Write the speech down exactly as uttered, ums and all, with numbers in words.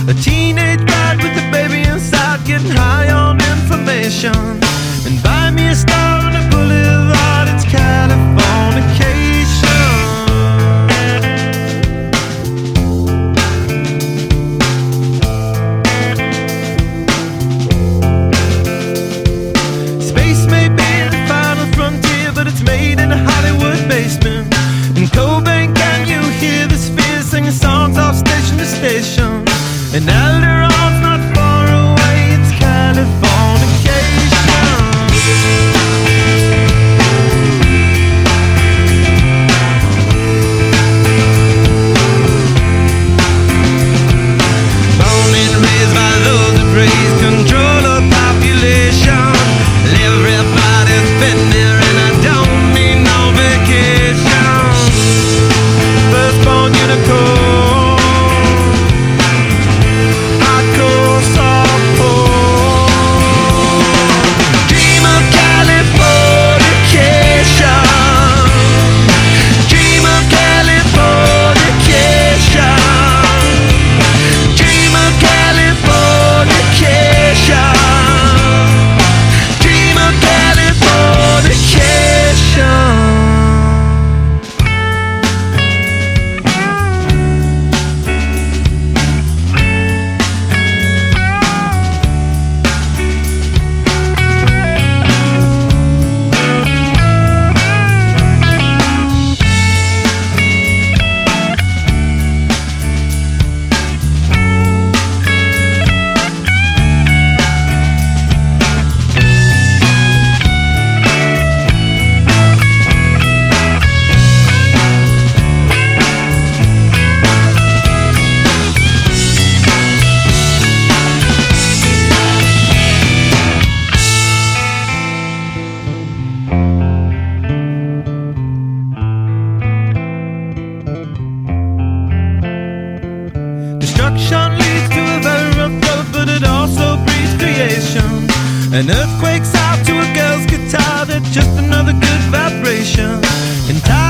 A teenage bride with a baby inside, getting high on information. And buy me a star on a boulevard, it's Californication. Space may be the final frontier, but it's made in a Hollywood basement. In Cobain, can you hear the spheres singing songs off station to station? And Alderon's not far away, it's Californication. Born and raised by those that praise control of population. Everybody's been there and I don't need no vacation. Firstborn unicorn. Destruction leads to a very rough road, but it also breeds creation. An earthquake's out to a girl's guitar, that's just another good vibration. And time